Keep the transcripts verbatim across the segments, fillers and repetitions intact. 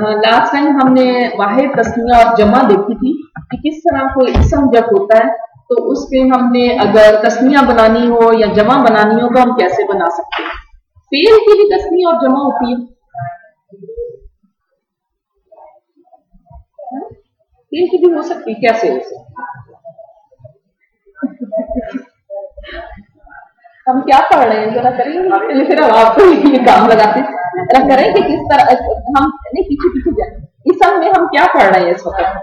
Last time ہم نے واحد تسنیہ اور جمع دیکھی تھی کہ کس طرح کوئی اسم جب ہوتا ہے تو اس پہ ہم نے اگر تسنیہ بنانی ہو یا جمع بنانی ہو تو ہم کیسے بنا سکتے ہیں. فعل کی بھی تسنیہ اور جمع ہوتی ہے. فعل کی بھی ہو سکتی ہے. کیسے ہو سکتی؟ ہم کیا پڑھ رہے ہیں ذرا کریے پھر ہم آپ کو یہ کام لگاتے ہیں. ذرا کریں کہ کس طرح ہم نہیں پیچھے پیچھے جائیں. اسم میں ہم کیا پڑھ رہے ہیں اس وقت؟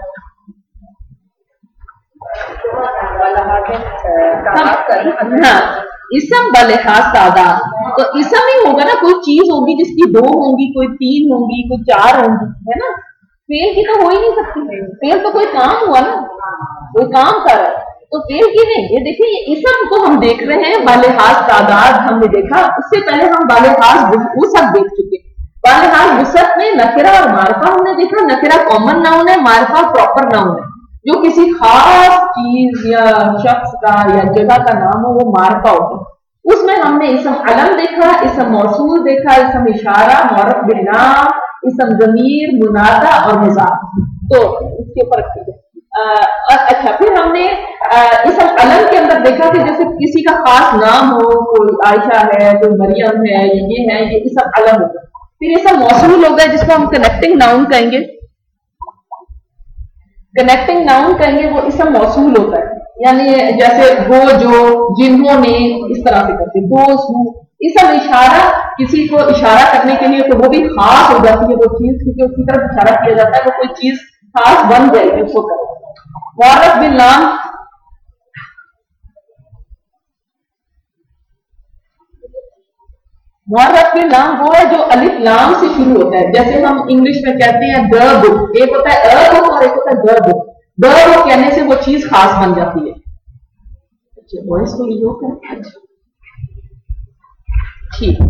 ہاں اسم بلحاظ تعداد. تو اسم ہی ہوگا نا, کوئی چیز ہوگی جس کی دو ہوں گی, کوئی تین ہوں گی, کوئی چار ہوں گی, ہے نا. فعل کی تو ہو ہی نہیں سکتی. فعل تو کوئی کام ہوا نا, کوئی کام کر رہا ہے تو فعل کی نہیں. یہ دیکھیں یہ اسم کو ہم دیکھ رہے ہیں بالحاظ تعداد ہم نے دیکھا. اس سے پہلے ہم بالحاظ وسعت دیکھ چکے. بالحاظ وسعت میں نکرہ اور معرفہ ہم نے دیکھا. نکرہ کامن ناؤن ہے, معرفہ پراپر ناؤن ہے. جو کسی خاص چیز یا شخص کا یا جگہ کا نام ہو وہ معرفہ ہوتا ہے. اس میں ہم نے اسم علم دیکھا, اسم موصول دیکھا, اسم اشارہ, معرف بالنام, اسم ضمیر, منادا اور مضاف. تو اس کے اوپر اچھا پھر ہم نے اسم علم کے اندر دیکھا کہ جیسے کسی کا خاص نام ہو, کوئی عائشہ ہے, کوئی مریم ہے, یہ ہے, یہ اسم علم ہوگا. پھر اسم موصول ہوگا جس کو ہم کنیکٹنگ ناؤن کہیں گے. کنیکٹنگ ناؤن کہیں گے وہ اسم موصول ہوتا ہے. یعنی جیسے وہ جو, جنہوں نے, اس طرح سے کرتے دوست ہوں. اسم اشارہ کسی کو اشارہ کرنے کے لیے تو وہ بھی خاص ہو جاتی ہے وہ چیز, کیونکہ اس کی طرف اشارہ کیا جاتا ہے, وہ کوئی چیز خاص بن جائے گی اس کو کرے. معرف بالنام معرف بالنام وہ ہے جو الف لام سے شروع ہوتا ہے. جیسے ہم انگلش میں کہتے ہیں the book, ایک ہوتا ہے a book اور ایک ہوتا ہے the book. the book کہنے سے وہ چیز خاص بن جاتی ہے. اچھا وائس کو یہ ہوتا ہے. ٹھیک,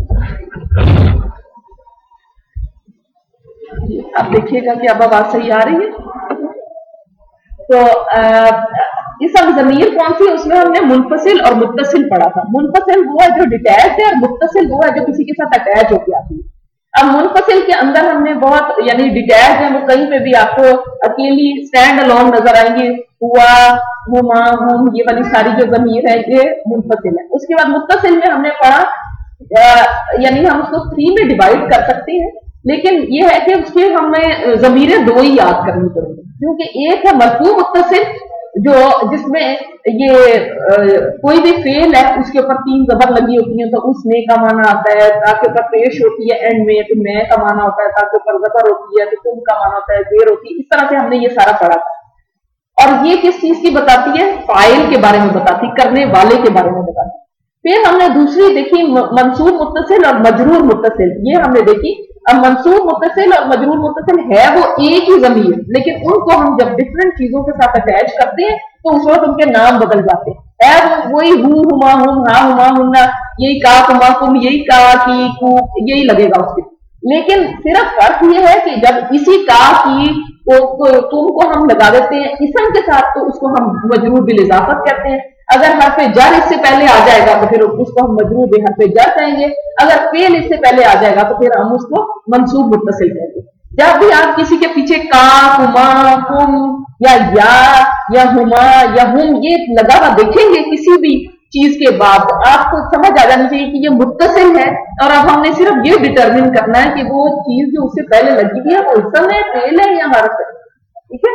اب دیکھیے گا کہ اب آواز صحیح آ رہی ہے. تو اسم ضمیر کون سی, اس میں ہم نے منفصل اور متصل پڑھا تھا. منفصل وہ ہے جو ڈیٹیچ ہے اور متصل وہ ہے جو کسی کے ساتھ اٹیچ ہو کے آتی ہے. اب منفصل کے اندر ہم نے بہت یعنی ڈیٹیچ ہے وہ کہیں پہ بھی آپ کو اکیلی اسٹینڈ الون نظر آئیں گے. ہوا, ہما, ہم, یہ والی ساری جو ضمیر ہے یہ منفصل ہے. اس کے بعد متصل میں ہم نے پڑھا یعنی ہم اس کو تھری میں ڈیوائڈ کر سکتے ہیں, لیکن یہ ہے کہ اس کے ہمیں ضمیریں دو ہی یاد کرنی پڑیں گی. کیونکہ ایک ہے مرفوع متصل جو جس میں یہ کوئی بھی فعل ہے اس کے اوپر تین زبر لگی ہوتی ہیں, تو اس نے کا معنی آتا ہے, تاکہ اوپر پیش ہوتی ہے اینڈ میں, تو میں کا معنی ہوتا ہے, تاکہ اوپر زبر ہوتی ہے تو تم کا معنی ہوتا ہے, دیر ہوتی ہے. اس طرح سے ہم نے یہ سارا پڑھا تھا. اور یہ کس چیز کی بتاتی ہے, فاعل کے بارے میں بتاتی, کرنے والے کے بارے میں بتاتی. پھر ہم نے دوسری دیکھی منصوب متصل اور مجرور متصل, یہ ہم نے دیکھی. اب منصوب متصل اور مجرور متصل ہے وہ ایک ہی ضمیر, لیکن ان کو ہم جب ڈفرنٹ چیزوں کے ساتھ اٹیچ کرتے ہیں تو اس وقت ان کے نام بدل جاتے ہیں. ہے وہی ہوں, ہما, ہم, ہاں, ہما, ہننا, یہی کا, کما, کم, یہی کا, کی, کو, یہی لگے گا اس کے. لیکن صرف فرق یہ ہے کہ جب اسی کا, کی, تم کو ہم لگا دیتے ہیں اسم کے ساتھ تو اس کو ہم مجرور بالاضافت کہتے ہیں. اگر حرف جر اس سے پہلے آ جائے گا تو پھر اس کو ہم مجرور بحرف جر کہیں گے. اگر فعل اس سے پہلے آ جائے گا تو پھر ہم اس کو منصوب متصل کہیں گے. جب بھی آپ کسی کے پیچھے کا, کما, کم یا یا یا ہما یا ہم یہ لگا ہوا دیکھیں گے کسی بھی چیز کے بعد, آپ کو سمجھ آ جانی چاہیے کہ یہ متصل ہے. اور اب ہم نے صرف یہ ڈٹرمن کرنا ہے کہ وہ چیز جو اس سے پہلے لگی ہوئی ہے وہ اسم ہے, فعل ہے یا حرف ہے. ٹھیک ہے.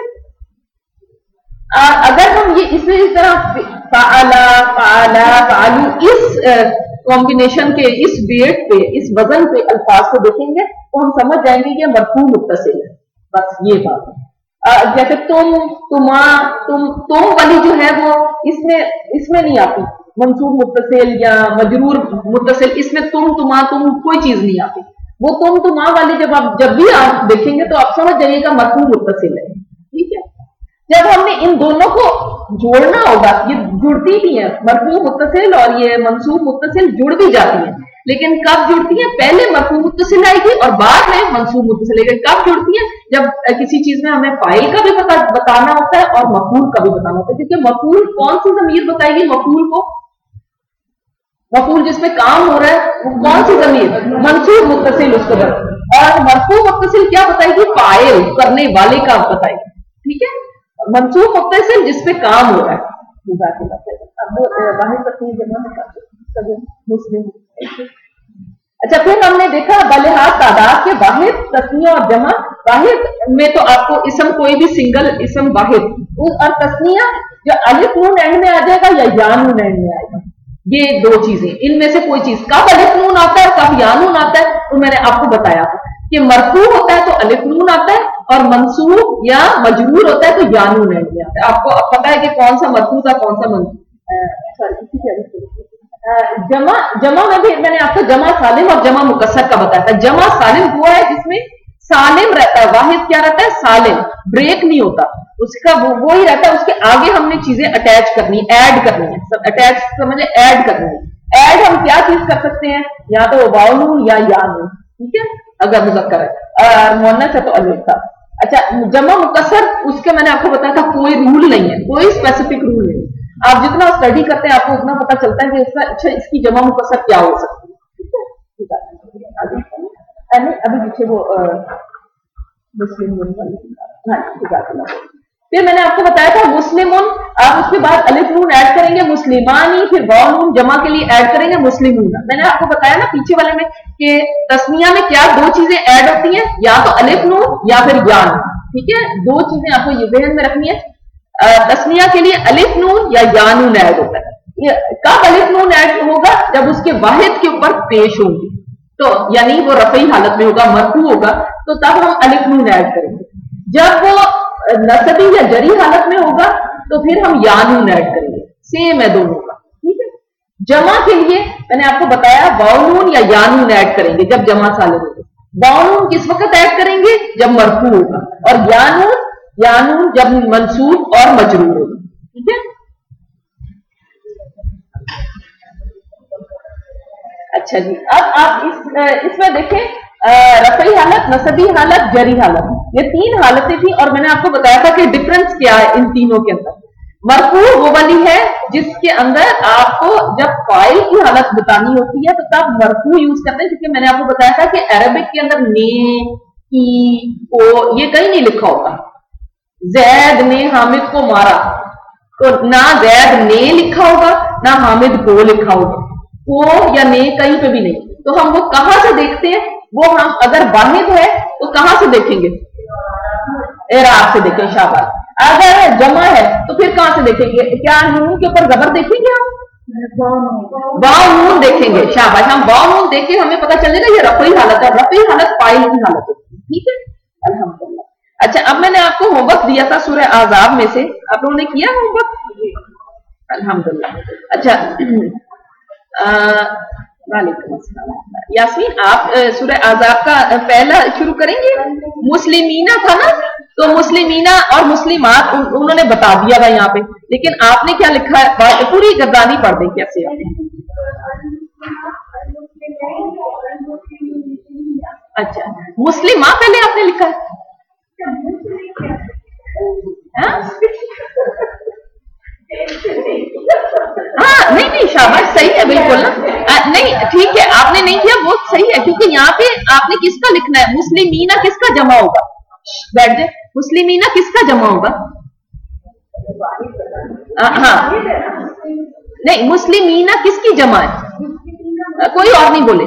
اگر ہم یہ اس طرح فعلا, فعلا, فعلو اس کمبینیشن کے اس ویٹ پہ, اس وزن پہ الفاظ کو دیکھیں گے تو ہم سمجھ جائیں گے کہ مرفوع متصل ہے. بس یہ بات ہے. جیسے تم, تما, تم, تم والی جو ہے وہ اس میں اس میں نہیں آتی. منصوب متصل یا مجرور متصل, اس میں تم, تما, تم کوئی چیز نہیں آتی. وہ تم, تما والی جب آپ جب بھی آپ دیکھیں گے تو آپ سمجھ جائیے گا مرفوع متصل ہے. ٹھیک ہے. جب ہم نے ان دونوں کو جوڑنا ہوگا, یہ جڑتی بھی ہیں, مرفوع متصل اور یہ منصوب متصل جڑ بھی جاتی ہیں, لیکن کب جڑتی ہیں, پہلے مرفوع متصل آئے گی اور بعد میں منصوب متصل. لیکن کب جڑتی ہیں, جب کسی چیز میں ہمیں فاعل کا بھی بتانا ہوتا ہے اور مفعول کا بھی بتانا ہوتا ہے. کیونکہ مفعول کون سی ضمیر بتائے گی, مفعول کو मफूल जिसमें काम हो रहा है, वो कौन सी ज़मीर? मंसूब मुत्तसिल उसको बताए, और मरफू मुत्तसिल क्या बताएगी? फाइल, करने वाले का बताएगी। ठीक है, मंसूब मुत्तसिल जिसपे काम हो रहा है। मुस्लिम। अच्छा, फिर हमने देखा बलिहाज तादाद के वाहिद, तस्निया और जमा। वाहिद में तो आपको इसम कोई भी सिंगल इसम वाहिद, और तस्निया जो अलिफ नून एंड में आ जाएगा या या नून एंड में आएगा, ये दो चीजें, इनमें से कोई चीज। कब अलिफ नून आता है, कब या नून आता है, तो मैंने आपको बताया था कि मरफू होता है तो अलिफ नून आता है, और मंसूब या मजरूर होता है तो या नून एंड में आता है। आपको अब पता है कि कौन सा मरफू था, कौन सा मंसूब। जमा जमा में भी मैंने आपको जमा सालिम और जमा मुकस्सर का बताया था। जमा सालिम हुआ है जिसमें सालिम रहता है, वाहिद क्या रहता है? सालिम, ब्रेक नहीं होता उसका, वो वो ही रहता है। उसके आगे हमने चीजें अटैच करनी, ऐड करनी है, सब अटैच समझे, ऐड करनी है। ऐड हम क्या चीज कर सकते हैं? या तो वाव नून या या नून। ठीक है, अगर मुज़क्कर है, मुअन्नस है तो अलिफ था। अच्छा, जमा मुकस्सर, उसके मैंने आपको बताया था कोई रूल नहीं है, कोई स्पेसिफिक रूल नहीं। आप जितना स्टडी करते हैं आपको उतना पता चलता है कि इसका, अच्छा इसकी जमा मुकस्सर क्या हो सकती है। ठीक है, अभी अभी पीछे वो मुस्लिम वाली। फिर मैंने आपको बताया था मुस्लिमुन, आप उसके बाद अलिफ नून ऐड करेंगे मुस्लिमानी, फिर वाव नून जमा के लिए ऐड करेंगे मुस्लिमून। मैंने आपको बताया ना पीछे वाले में कि तस्निया में क्या दो चीजें ऐड होती हैं, या तो अलिफ नून या फिर या नून। ठीक है, दो चीजें आपको ये ध्यान में रखनी है। तस्निया के लिए अलिफ नून या या नून ऐड होता है। कब अलिफ नून ऐड होगा? जब उसके वाहिद के ऊपर पेश होंगी, तो यानी वो रफई हालत में होगा, मरफू होगा, तो तब हम अलिफ नून ऐड करेंगे। जब वो नसबी या जरी हालत में होगा तो फिर हम या नून ऐड करेंगे। सेम है दोनों का। ठीक है, जमा के लिए मैंने आपको बताया वाव नून या या नून ऐड करेंगे जब जमा सालिम होगा। वाव नून किस वक्त ऐड करेंगे? जब मरफू होगा, और या नून या नून जब मंसूब और मजरूर होगा। ठीक है, अच्छा जी, अब आप इस इसमें देखें रफई हालत, नसबी हालत, जरी हालत, ये तीन हालतें थी, और मैंने आपको बताया था कि डिफरेंस क्या है इन तीनों के अंदर। मरफू वो वाली है जिसके अंदर आपको जब फाइल की हालत बतानी होती है तो तब मरफू यूज करते हैं, क्योंकि मैंने आपको बताया था कि अरबिक के अंदर ने, की, को ये कहीं नहीं लिखा होता। जैद ने हामिद को मारा, तो ना जैद ने लिखा होगा ना हामिद को लिखा होगा, को या ने कहीं पे भी नहीं। तो हम वो कहां से देखते हैं? वो हम अगर वाहिद है तो कहां से देखेंगे? एराब से देखें, शाबाश। अगर जमा है तो फिर कहां से देखेंगे? क्या नून के ऊपर जबर देखेंगे हम? वाव नून देखेंगे, शाबाश। हम वाव नून देख के हमें पता चल जाएगा ये रफई हालत है, रफई हालत फाइल की हालत होती है। ठीक है, अल्हम्दुलिल्लाह। अच्छा, अब मैंने आपको होमवर्क दिया था सूरह आज़ाब में से, आप लोगों ने किया होमवर्क? अल्हम्दुलिल्लाह। अच्छा, वालेकुम अस्सलाम। यास्मीन, आप सूरह आज़ाब का पहला शुरू करेंगे? मुस्लिमीना था ना, तो मुस्लिमीना और मुस्लिमात उन, उन्होंने बता दिया था यहाँ पे, लेकिन आपने क्या लिखा है? पूरी गर्दानी पढ़ दें कैसे आप? अच्छा, मुस्लिमा पहले आपने लिखा है? हाँ, नहीं नहीं, शाबाश, सही है बिल्कुल ना। नहीं ठीक है, आपने नहीं किया वो सही है, क्योंकि यहाँ पे आपने किसका लिखना है? मुस्लिमीना किसका जमा होगा? बैठ जाए, मुस्लिमीना किसका जमा होगा? आ, हाँ, नहीं, मुस्लिमीना किसकी जमा है? कोई और नहीं बोले।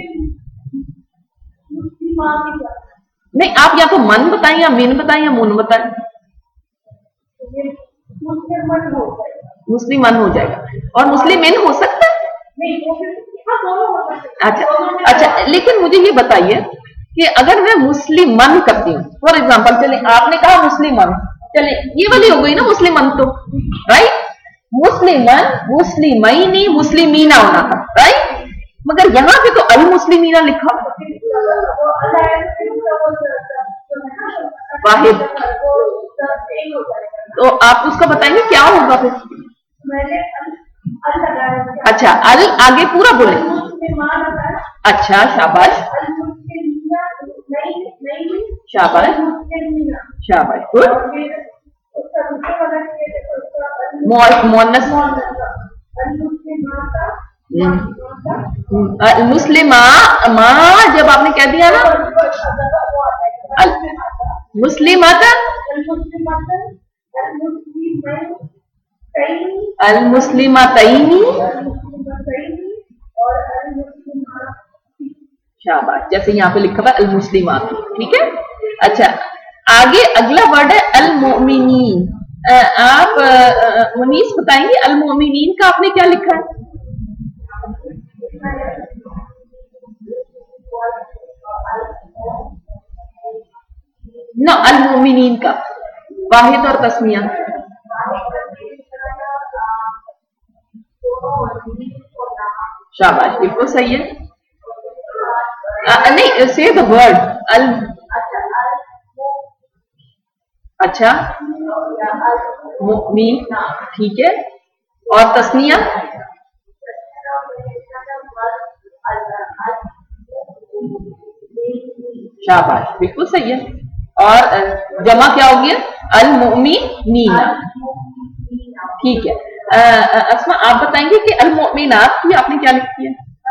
नहीं, आप या तो मन बताएं या मिन बताएं या मुन बताएं। मुस्लिम मन हो जाएगा, और मुस्लिम मिन हो सकता है। अच्छा अच्छा, लेकिन मुझे ये बताइए कि अगर मैं मुस्लिम मन करती हूँ, फॉर एग्जाम्पल, चले आपने कहा मुस्लिम मन, चले ये वाली हो गई ना मुस्लिम मन, तो राइट, मुस्लिमन, मुस्लिमैनी, मुस्लिमीना होना था, राइट। मगर यहाँ पे तो अल मुस्लिमीना लिखा, वाहिद, तो आप उसका बताएंगे क्या होगा फिर? अच्छा, अल आगे पूरा बोले। अच्छा, शाबाश शाबाश शाबाश, गुड। मुअन्नस, मुस्लिमा माँ जब आपने कह दिया ना मुस्लिमत अल मुस्लिमतैनी शाबाश, जैसे यहाँ पे लिखा हुआ अल मुस्लिमात, ठीक है। अच्छा आगे अगला वर्ड है अल मोमिनीन। आप मुनीस बताएंगे अल मोमिनीन का आपने क्या लिखा है? ना अल मोमिनीन का वाहिद और तस्मिया। शाबाश, बिल्कुल सही है। आ, नहीं से द वर्ड अल। अच्छा मुमीन, ठीक है। और तस्निया? शाबाश, बिल्कुल सही है। और जमा क्या हो गया? अल मुमिनीना, ठीक है। अस्मा आप बताएंगे कि अल मुमिनात की आपने क्या लिखी है?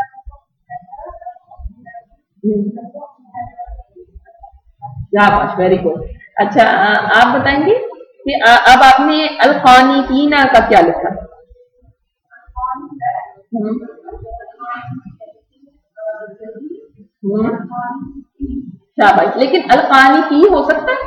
शाबाश, वेरी गुड। अच्छा आप बताएंगे कि आ, अब आपने अल क़ानितीना का क्या लिखा? हम्म हम्म शाबाश, लेकिन अल क़ानिती हो सकता है?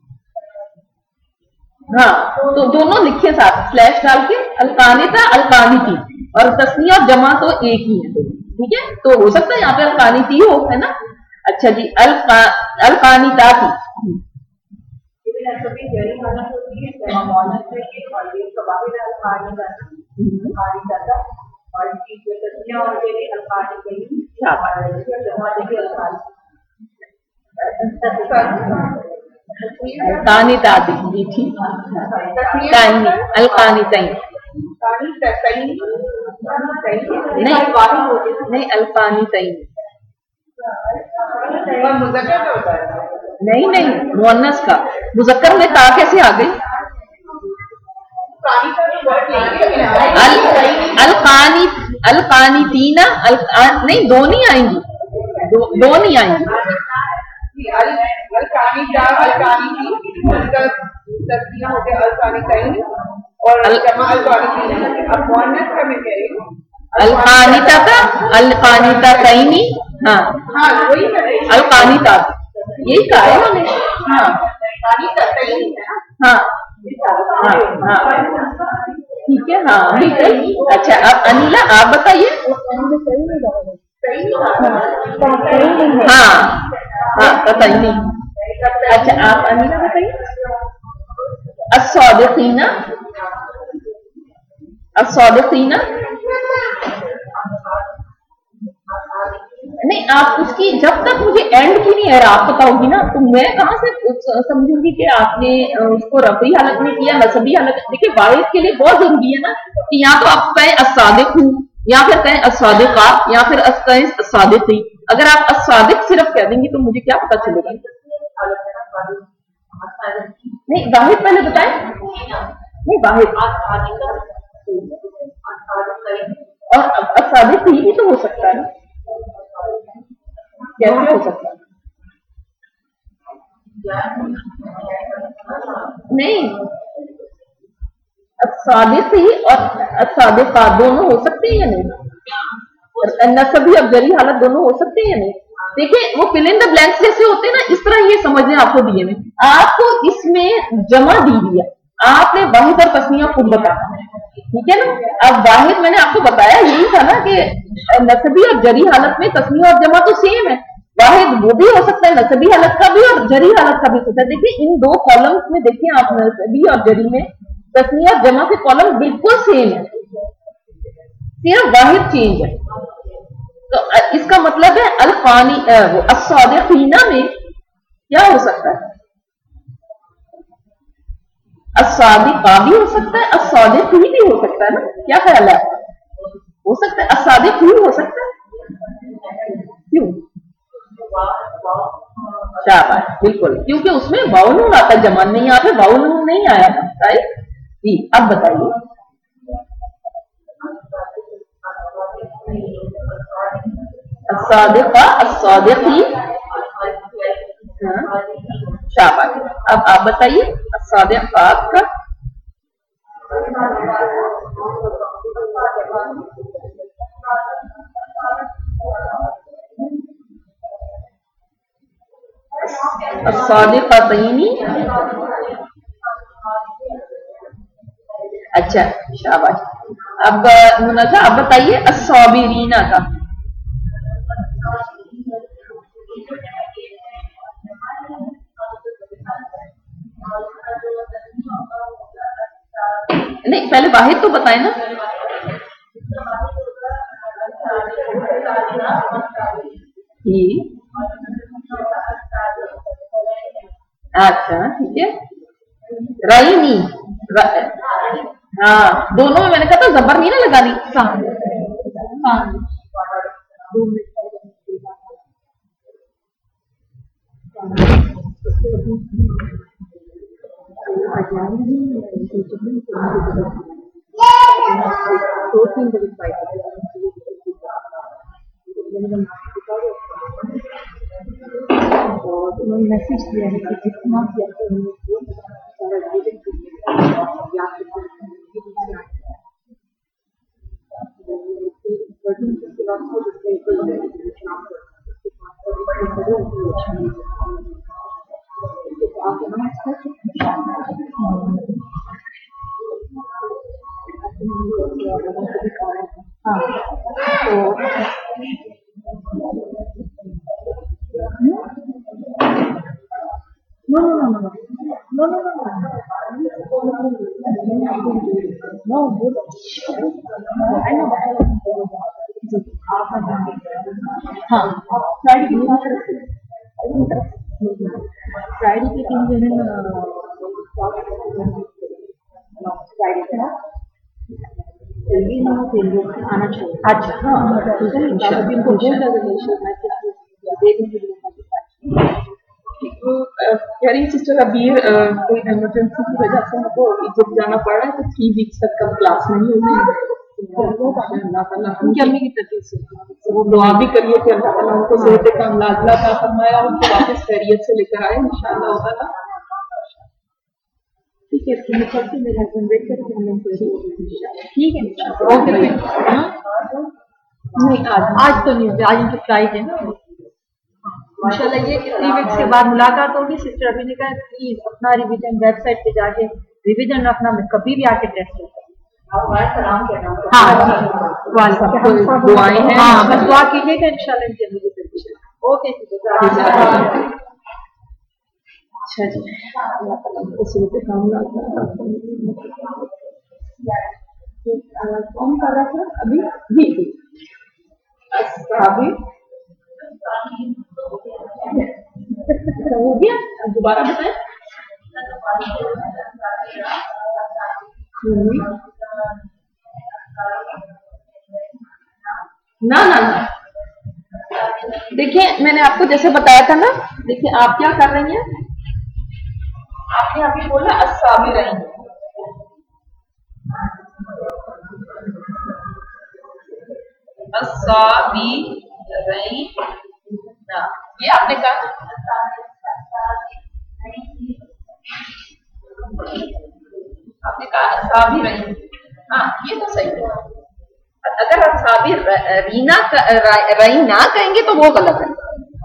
हाँ, तो दोनों लिखे साथ स्लैश डाल के अल क़ानिता अल क़ानिती, और तस्निया और जमा तो एक ही है, ठीक है। तो हो सकता है यहाँ पे अल क़ानिती हो, है ना। अच्छा जी, अल अल क़ानिताती। कानिताती जी, ठीक। कानी अल कानितैन नहीं नहीं अल कानितैन नहीं नहीं मुअन्नस का। मुज़क्कर में ता कैसे आ गई? अल अल कानी अल कानितीना अल नहीं, दो नहीं आएंगी, दो, दो नहीं आएंगी। अल कानिता का अल कानिता तैनी, हाँ अल कानिता, यही कहा है मैंने। हाँ हाँ हाँ ठीक है, हाँ बिल्कुल। अच्छा अब अनिला आप बताइए। हाँ हाँ बताइए। अच्छा आप अनिला बताइए। अस्सादिकीना अस्सादिकीना नहीं, आप उसकी जब तक मुझे एंड की नहीं है आप बताओगी ना, तो मैं कहां से समझूंगी कि आपने उसको रफ़ी हालत में किया नसबी हालत। देखिए वाहिद के लिए बहुत जरूरी है ना कि या तो आप कहें अस्सादिक हूं, या फिर कहें अस्सादिका, या फिर कहें अस्सादिकी। अगर आप अस्सादिक सिर्फ कह देंगी तो मुझे क्या पता चलेगा? नहीं वाहिद पहले बताएं। नहीं वाहिद और अस्सादिक ही तो हो सकता है ना, कैसे हो सकता है? नहीं अस्सादिक ही और अस्सादिका दोनों हो सकते हैं या नहीं? नसबी और जरी हालत दोनों हो सकते हैं या नहीं? देखिए वो फिल इन द ब्लैंक्स जैसे होते हैं ना, इस तरह ये समझने आपको दिए में, आपको इसमें जमा दी दिया, आपने वाहिद और तस्निया खुद बताना है, ठीक है ना। अब वाहिद मैंने आपको बताया यही था ना कि नसबी और जरी हालत में तस्निया और जमा तो सेम है। वाहिद वो भी हो सकता है नसबी हालत का भी और जरी हालत का भी हो सकता है। देखिए इन दो कॉलम्स में देखिए आप, नसबी और जरी में तस्निया और जमा के कॉलम बिल्कुल सेम है, सिर्फ वाहिद चेंज है। तो इसका मतलब है अल क़ानी वो अस्सादिकीना में क्या हो सकता है? अस्सादिका भी हो सकता है, अस्सादिकी भी हो सकता है ना, क्या ख्याल है आपका? हो सकता है अस्सादिकी हो सकता है, क्यों? शाबाश, बिल्कुल, क्योंकि उसमें वाउ नून आता है, जमान नहीं आता, वाउ नून नहीं आया था, राइट जी। अब बताइए الصادقہ الصادقی. شاباش. اب آپ بتائیے الصادقات کا. الصادقتین. اچھا شاباش. اب منازع آپ بتائیے الصابرین کا. نہیں پہلے واحد تو بتائیں نا. اچھا ٹھیک ہے. رائنی. ہاں دونوں میں میں نے کہا تھا زبر نہیں نا لگانی. میسج کیا ہے کہ جتنا No, no, no, no, no, no, no, no, I know. ہاں فرائیڈے کی فرائیڈے کے دن جو ہے نا فرائیڈے سے نا آنا چاہیے. اچھا ہاں یعنی سسٹر ابیر کوئی ایمرجنسی کی وجہ سے ہم کو ایجپٹ جانا پڑ رہا ہے تو تھری ویکس تک کب کلاس نہیں ہوگی. ان کی امی کی طرف سے وہ دعا بھی کریے کہ اللہ تعالیٰ ان کو صحت کاملہ اللہ کا فرمایا اور ان کو واپس خیریت سے لے کر آئے ان شاء اللہ تعالیٰ. ٹھیک ہے میرے ہسبینڈ ویٹ کرتے ہیں ہم ٹھیک ہے. اوکے نہیں آج آج تو نہیں ہوگی. آج ان کی فلائٹ ہے نا. انشاءاللہ یہ تھری ویکس کے بعد ملاقات ہوگی. سسٹر ابھی نے کہا پلیز اپنا ریویژن ویب سائٹ پہ جا کے ریویژن اپنا کبھی بھی آ کے ٹیسٹ ہوتا ہے. ہاں دعائیں ہیں. ہاں بس دعا کیجیے گا ان شاء اللہ. اوکے اچھا جی اللہ تعالیٰ کو صحت کاملہ کون کر رہا تھا ابھی بھی ابھی ہو گیا. دوبارہ بتائیں. نہ نہ دیکھیں میں نے آپ کو جیسے بتایا تھا نا. دیکھیں آپ کیا کر رہی ہیں. آپ نے ابھی بولا الصابرین. الصابرین یہ آپ نے کہا آپ نے کہا الصابرین. ہاں یہ تو صحیح ہے. اگر الصابر رینا رینا کہیں گے تو وہ غلط ہے.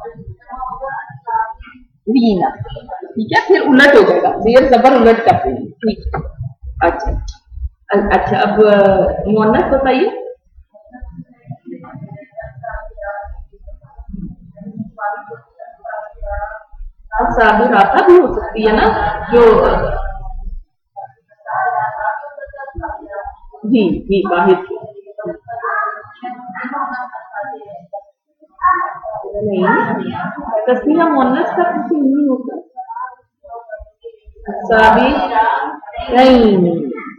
رینا ٹھیک ہے پھر الٹ ہو جائے گا. زیر زبر الٹ کرتے ہیں. ٹھیک ہے. اچھا اچھا اب مؤنث بتائیے. صابرات بھی ہو سکتی ہے نا جو جی جی واحد نہیں تسنیہ مؤنث کا کسی نہیں ہوتا. صابرین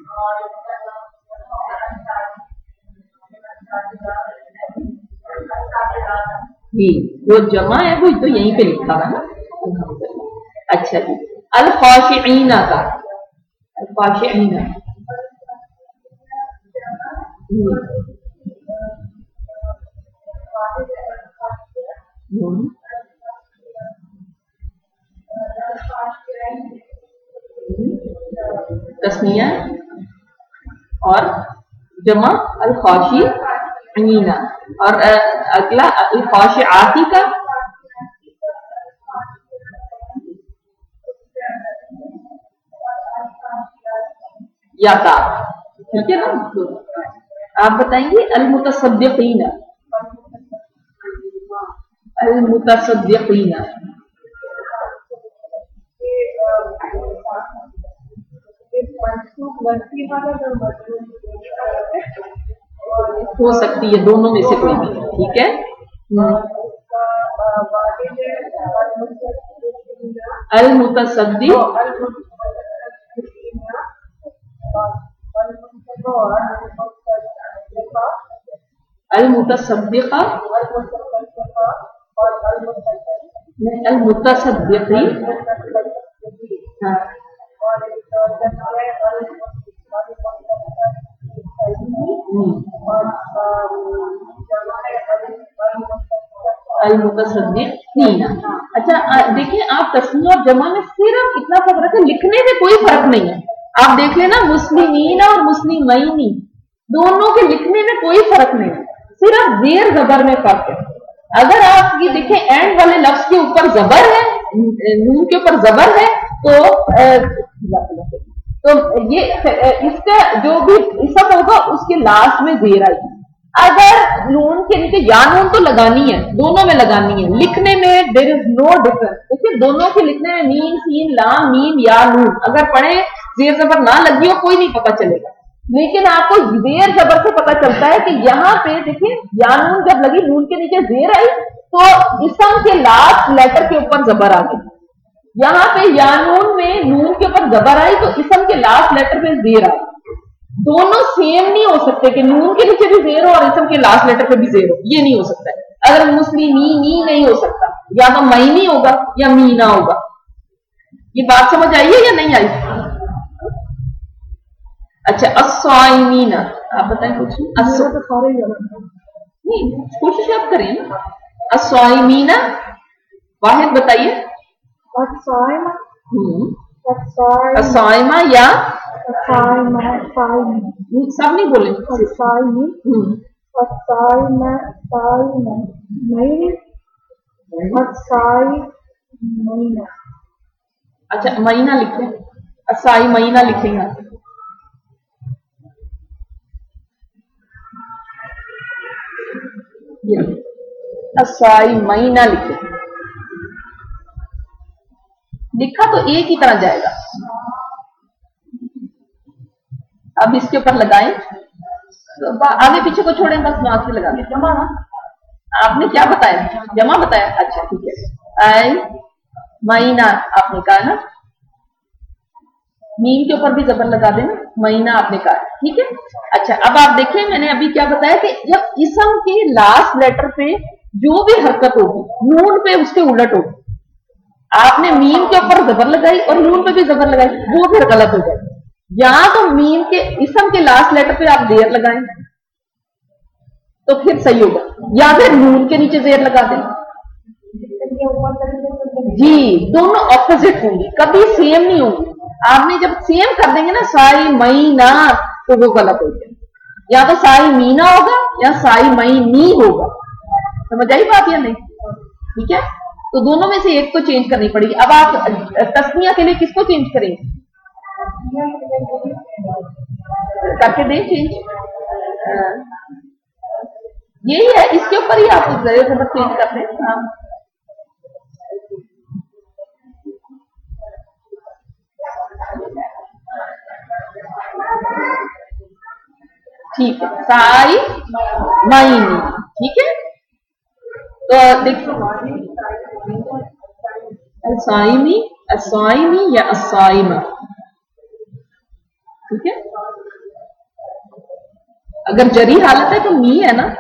جی جو جمع ہے وہ تو یہیں پہ لکھا ہوا ہے نا. اچھا جی الخاشعین کا الخاشعین تسنیہ اور جمع الخاشعین، اور اگلا الخاشعات کا یا کا، ٹھیک ہے نا. آپ بتائیں گے المتصدقین، المتصدقین ہو سکتی ہے دونوں میں سے کوئی بھی، ٹھیک ہے. المتصدق المتصدقہ المتصدقین، ہاں المتصدقین. اچھا دیکھیں آپ تسنیہ اور جمع میں صرف اتنا فرق ہے، لکھنے میں کوئی فرق نہیں ہے. آپ دیکھ لینا مسلمین اور مسلمین دونوں کے لکھنے میں کوئی فرق نہیں ہے، صرف زیر زبر میں فرق ہے. اگر آپ یہ دیکھیں اینڈ والے لفظ کے اوپر زبر ہے، نون کے اوپر زبر ہے، تو تو یہ اس کا جو بھی اسم ہوگا اس کے لاسٹ میں زیر آئے گی. اگر نون کے نیچے یا نون تو لگانی ہے، دونوں میں لگانی ہے. لکھنے میں دیر از نو ڈفرنس. دیکھیے دونوں کے لکھنے میں میم سین لام میم یا نون، اگر پڑھیں زیر زبر نہ لگی ہو کوئی نہیں پتہ چلے گا، لیکن آپ کو زیر زبر سے پتہ چلتا ہے کہ یہاں پہ دیکھیں یا نون جب لگی نون کے نیچے زیر آئی تو اسم کے لاسٹ لیٹر کے اوپر زبر آ گئی. یہاں پہ یا نون میں نون کے اوپر زبر آئی تو اسم کے لاسٹ لیٹر پہ زیر آئی. دونوں سیم نہیں ہو سکتے کہ نون کے نیچے بھی زیر ہو اور اسم کے لاسٹ لیٹر پہ بھی زیر ہو، یہ نہیں ہو سکتا ہے. اگر مسلمین نہیں ہو سکتا، یا تو معنی ہوگا یا مینا ہوگا. یہ بات سمجھ آئی ہے یا نہیں آئی؟ اچھا الصائمین، آپ بتائیں کچھ نہیں، کوشش آپ کریں نا. الصائمین واحد بتائیے. الصائمہ یا سب نہیں بولے. اچھا مہینہ لکھیں، الصائی مہینہ لکھیں گا. الصائی مہینہ لکھیں، لکھا تو ایک ہی طرح جائے گا. اب اس کے اوپر لگائیں، آگے پیچھے کو چھوڑیں، بس وہاں سے لگا دیں. جمع آپ نے کیا بتایا؟ جمع بتایا. اچھا ٹھیک ہے. آئی مہینہ آپ نے کہا نا، میم کے اوپر بھی زبر لگا دینا. مہینہ آپ نے کہا، ٹھیک ہے. اچھا اب آپ دیکھیں میں نے ابھی کیا بتایا کہ جب اسم کے لاسٹ لیٹر پہ جو بھی حرکت ہوگی نون پہ اس کے الٹ ہوگی. آپ نے میم کے اوپر زبر لگائی اور نون پہ بھی زبر لگائی، وہ پھر غلط ہو جائے. یہاں تو میم کے اسم کے لاسٹ لیٹر پہ آپ زیر لگائیں تو پھر صحیح ہوگا، یا پھر نون کے نیچے زیر لگا دیں. جی دونوں اپوزٹ ہوں گی، کبھی سیم نہیں ہوں گی. آپ نے جب سیم کر دیں گے نا سائی مہینہ تو وہ غلط ہو جائے. یا تو سائی مینا ہوگا یا سائی مئی ہوگا. سمجھ آئی بات یا نہیں؟ ٹھیک ہے. تو دونوں میں سے ایک کو چینج کرنی پڑے گی. اب آپ تسنیہ کے لیے کس کو چینج کریں گے؟ کر کے دیں چینج. یہی ہے، اس کے اوپر ہی آپ زیر زبر چینج کرتے ہیں. ہاں ٹھیک ہے. سائی معنی، ٹھیک ہے. تو دیکھو الصائمی، الصائمی یا الصائمہ، ٹھیک ہے. اگر جری حالت ہے تو می ہے نا.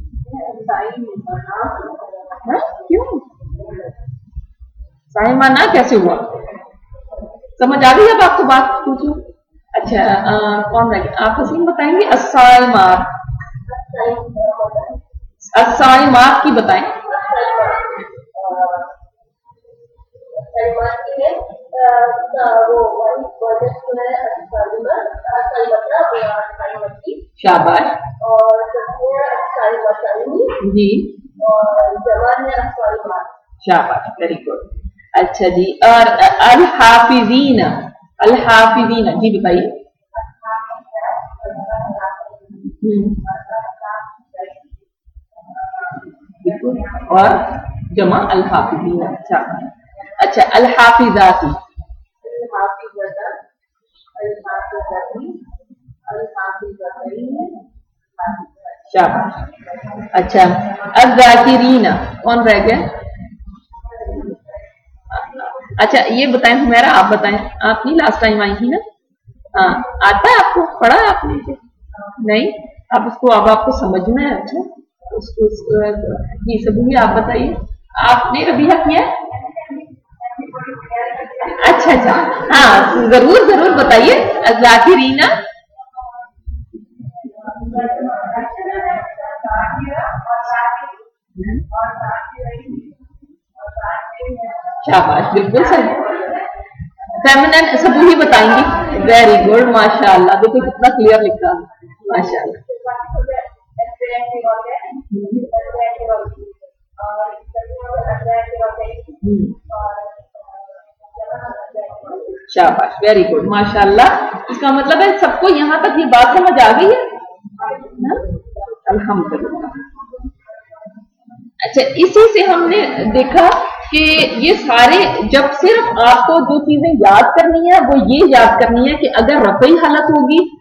کیوں صائمہ نا کیسے ہوا؟ سمجھ آ گئی اب آپ کو بات پوچھو. اچھا کون رہ گیا؟ آپ حسین بتائیں گے. الصائمات، الصائمات کی بتائیں. शाबाश जी, शाबाश, वेरी गुड। अच्छा जी, और अल हाफिजीना, अल हाफिजीना जी बताइए। और जमा अल हाफिजीना। अच्छा अच्छा, अल हाफिजाती, शाबाश। अच्छा, अज़्ज़ाकिरीना कौन रह गया? अच्छा ये बताएं हुमैरा, आप बताएं, आप नहीं लास्ट टाइम आई थी ना? हाँ, आता है आपको, पढ़ा है आपने? नहीं, आप उसको अब आपको समझना है। अच्छा उसको ये सबूरी आप बताइए, आपने रबीहा किया? अच्छा अच्छा, हाँ जरूर जरूर बताइए। अज़्ज़ाकिरीना, शाबाश, बिल्कुल सही। फेमिनिन सबूही बताएंगी, वेरी गुड, माशाअल्लाह। देखो कितना क्लियर लिखा, माशाअल्लाह। शाबाश, वेरी गुड, माशाअल्लाह। इसका मतलब है सबको यहाँ तक ये बात समझ आ गई है, अल्हम्दुलिल्लाह। अच्छा, इसी से हमने देखा कि ये सारे, जब सिर्फ आपको जो चीजें याद करनी है वो ये याद करनी है कि अगर रफ़ई हालत होगी